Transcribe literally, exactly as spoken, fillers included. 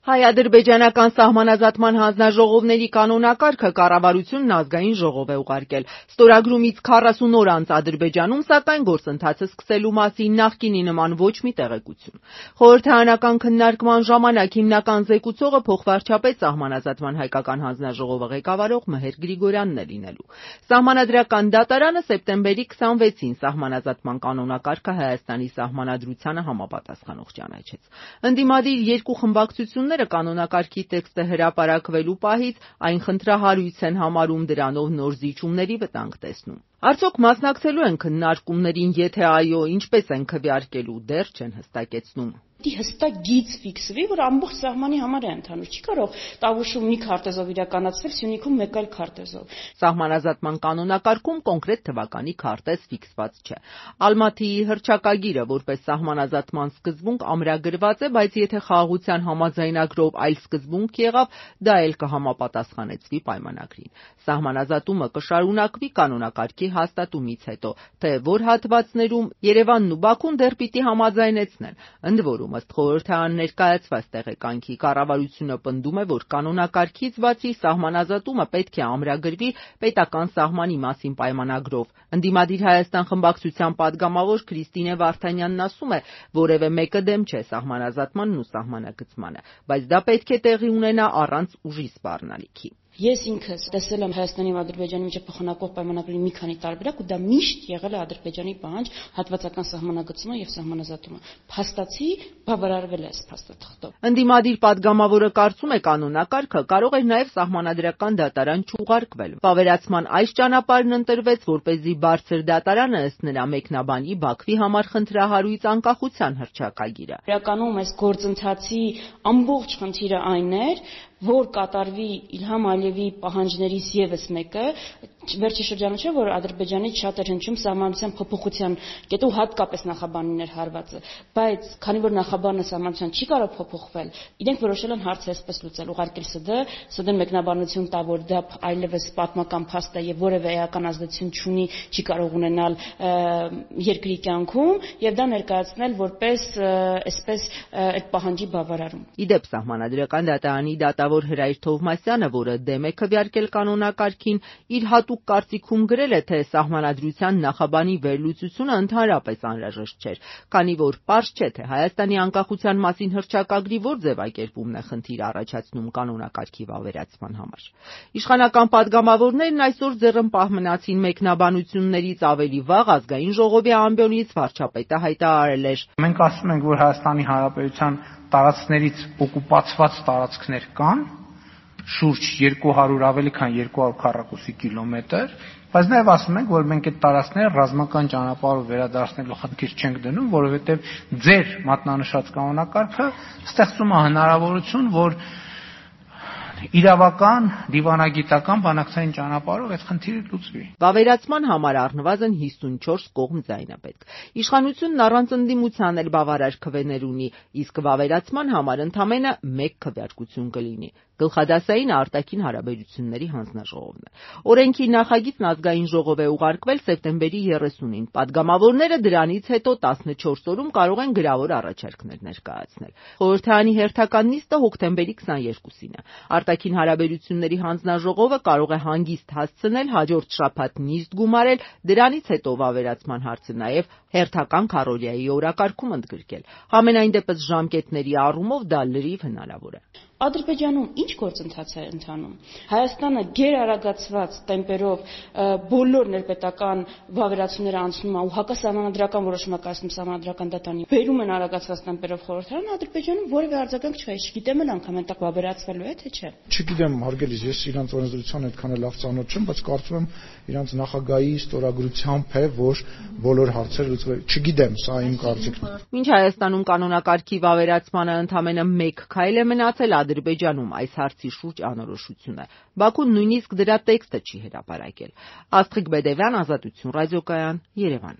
Հայ-ադրբեջանական սահմանազատման հանձնաժողովների կանոնակարգը կառավարությունն ազգային ժողով է ուղարկել։ Ստորագրումից քառասուն օր անց Ադրբեջանում, սակայն գործընթացը սկսելու մասին նախկինի նման ոչ մի տեղեկություն։ Խորհրդարանական քննարկման ժամանակ հիմնական զեկուցողը փոխվարչապետ սահմանազատման հայկական հանձնաժողովը ղեկավարող Մհեր Գրիգորյանն է լինելու։ Սահմանադրական դատարանը սեպտեմբերի քսանվեցին սահմանազատման կանոնակարգը Հայաստանի սահմանադրությանը համապատասխանող ճանաչեց։ Ընդդիմադիր երկու խմբակցությունները կանոնակարգի տեքստը հրապարակվելու պահից այն խնդրահարույց են համարում, դրանով նոր զիջումների վտանգ տեսնում։ Արդյոք մասնակցելու են քննարկումներին, եթե այո, ինչպես են քվեարկելու, դեռ չեն հստակեցնում։ Հստակ գիծ ֆիքսվի, որ ամբողջ սահմանի համար է ընդհանուր, չի կարող Տավուշում մի քարտեզով իրականացվել, Սյունիքում մեկ այլ քարտեզով։ Սահմանազատման կանոնակարգում կոնկրետ թվականի քարտեզ ֆիքսված չէ։ Ալմաթիի հռչակագիրը որպես սահմանազատման սկզբունք ամրագրված է, բայց եթե խաղաղության համաձայնագրով այլ սկզբունք եղավ, դա էլ կհամապատասխանեցվի պայմանագրին։ Սահմանազատումը կշարունակվի կանոնակարգի հաստատումից հետո, թե որ հատվածներում Երևանն ու Բաքուն դեռ պիտի համաձայնեցնեն։ Ընդ որում, ըստ խորհրդարան ներկայացված տեղեկանքի, կառավարությունը պնդում է, որ կանոնակարգից բացի սահմանազատումը պետք է ամրագրվի պետական սահմանի մասին պայմանագրով։ Ընդդիմադիր Հայաստան խմբակցության падգամավոր Քրիստինե Վարդանյանն ասում է, որևէ մեկը դեմ չէ սահմանազատմանն ու սահմանագծմանը, բայց դա պետք է տեղի ունենա առանց ուժի սպառնալիքի։ Ես ինքս տեսել եմ Հայաստանի ու Ադրբեջանի միջև փոխանակող պայմանագրի մի քանի տարբերակ ու դա միշտ եղել է Ադրբեջանի պահանջ հատվածական սահմանագծումը եւ սահմանազատումը։ Փաստացի բավարարվել է այս փաստաթղթով։ Ընդդիմադիր падգամավորը կարծում է կանոնակարգը կարող էր նաեւ սահմանադրական դատարան չուղարկվել։ Վավերացման այս ճանապարհն ընտրվեց, որպեսզի բարձր դատարանը ըստ նրա մեկնաբանի Բաքվի համար խնդրահարույց անկախության հռչակագիրը։ Իրականում այս գործընթացի ամբողջ խնդիրը այն էր, որ կատարվի Իլհամ Ալիևի պահանջներից եւս մեկը, վերջի շրջանում չէ, որ Ադրբեջանից շատ էր հնչում սահմանության փոփոխության կետը ու հատկապես նախաբանին էր հարվածը, բայց քանի որ նախաբանը սահմանության չի կարող փոփոխվել, իրենք որոշել են հարցը այսպես լուծել, ուղարկել ՍԴ, ՍԴ-ն մեկնաբանություն տա, որ դա այլևս պատմական փաստ է եւ որևէ էական ազդեցություն չունի, չի կարող ունենալ երկրի կյանքում եւ դա ներկայացնել որպես այսպես այդ պահանջի բավարարում։ Իդեպ սահմանադրական դատարանի դատավոր Հրայր Թովմասյանը, որը դեմ է քվեարկել կանոնակարգին, իր հատուկ կարծիքում գրել է, թե սահմանադրության նախաբանի վերլուծությունը ընդհանրապես անհրաժեշտ չէր, քանի որ պարզ չէ, թե Հայաստանի անկախության մասին հռչակագրի որ ձևակերպումն է խնդիր առաջացնում կանոնակարգի վավերացման համար։ Իշխանական падգամավորներն այսօր ձեռնպահ մնացին մեկնաբանություններից ավելի վաղ ազգային ժողովի ամբիոնից վարչապետը հայտարարել էր. Մենք ասում ենք, որ Հայաստանի Հանրապետության տարածքներից օկուպացված տարածքներ կան, շուրջ երկու հարյուր ավելի քան երկու հարյուր քառակուսի կիլոմետր, բայց նաև ասում ենք, որ մենք այդ տարածքները ռազմական ճանապարհով վերադարձնելու խնդիր չենք դնում, որովհետև ձեր մատնանշած կանոնակարգը ստեղծում է հնարավորություն, որ իրավական, դիվանագիտական, բանակցային ճանապարհով այդ խնդիրը լուծվի։ Վավերացման համար առնվազն հիսունչորս կողմ ձայն է պետք։ Իշխանությունն առանց ընդդիմության էլ բավարար քվեներ ունի, իսկ վավերացման համար ընդամենը մեկ քվեարկություն կլինի։ Գլխադասային արտաքին հարաբերությունների հանձնաժողովն է։ Օրենքի նախագիծն ազգային ժողով է ուղարկվել սեպտեմբերի երեսունին։ Падգամավորները դրանից հետո տասնչորս օրում կարող են գրավոր առաջարկներ ներկայացնել։ Խորհրդարանի հերթական նիստը հոկտեմբերի քսաներկուսին է։ Արտաքին հարաբերությունների հանձնաժողովը կարող է հանգիստ հասցնել հաջորդ շաբաթ նիստ գումարել, դրանից հետո վավերացման հարցը նաև հերթական քառօրյայի օրակարգում ընդգրկել։ Համենայն դեպս ժամկետների առումով դա լրիվ հնարավոր է։ Ադրբեջանում ինչ գործընթաց է ընթանում։ Հայաստանը գերարագացված տեմպերով բոլոր ներպետական վավերացումները անցնում է ու հակասահմանադրական որոշում է կայացնում սահմանադրական դատարանի։ Բերում են արագացված տեմպերով խորհրդարան, Ադրբեջանում որևէ արձագանք չկա, չգիտեմ էլ անգամ այնտեղ վավերացվելու է թե չէ։ Չգիտեմ, հարգելիս, ես իրանց օրենսդրության այդքան լավ ծանոթ չեմ, բայց կարծում եմ իրանց նախագահի ստորագրությամբ է, որ բոլոր հարցերը լուծվել։ Չգիտեմ, սա իմ կարծիքն է։ Մինչ Հայաստանում կանոնակարգի վավերացմանը ընդամենը մեկ քայլ է մնացել, Ադրբեջանում այս հարցի շուրջ անորոշություն է։ Բաքուն նույնիսկ դրա տեքստը չի հրապարակել։ Աստղիկ Բեդևյան, Ազատություն ռադիոկայան, Երևան։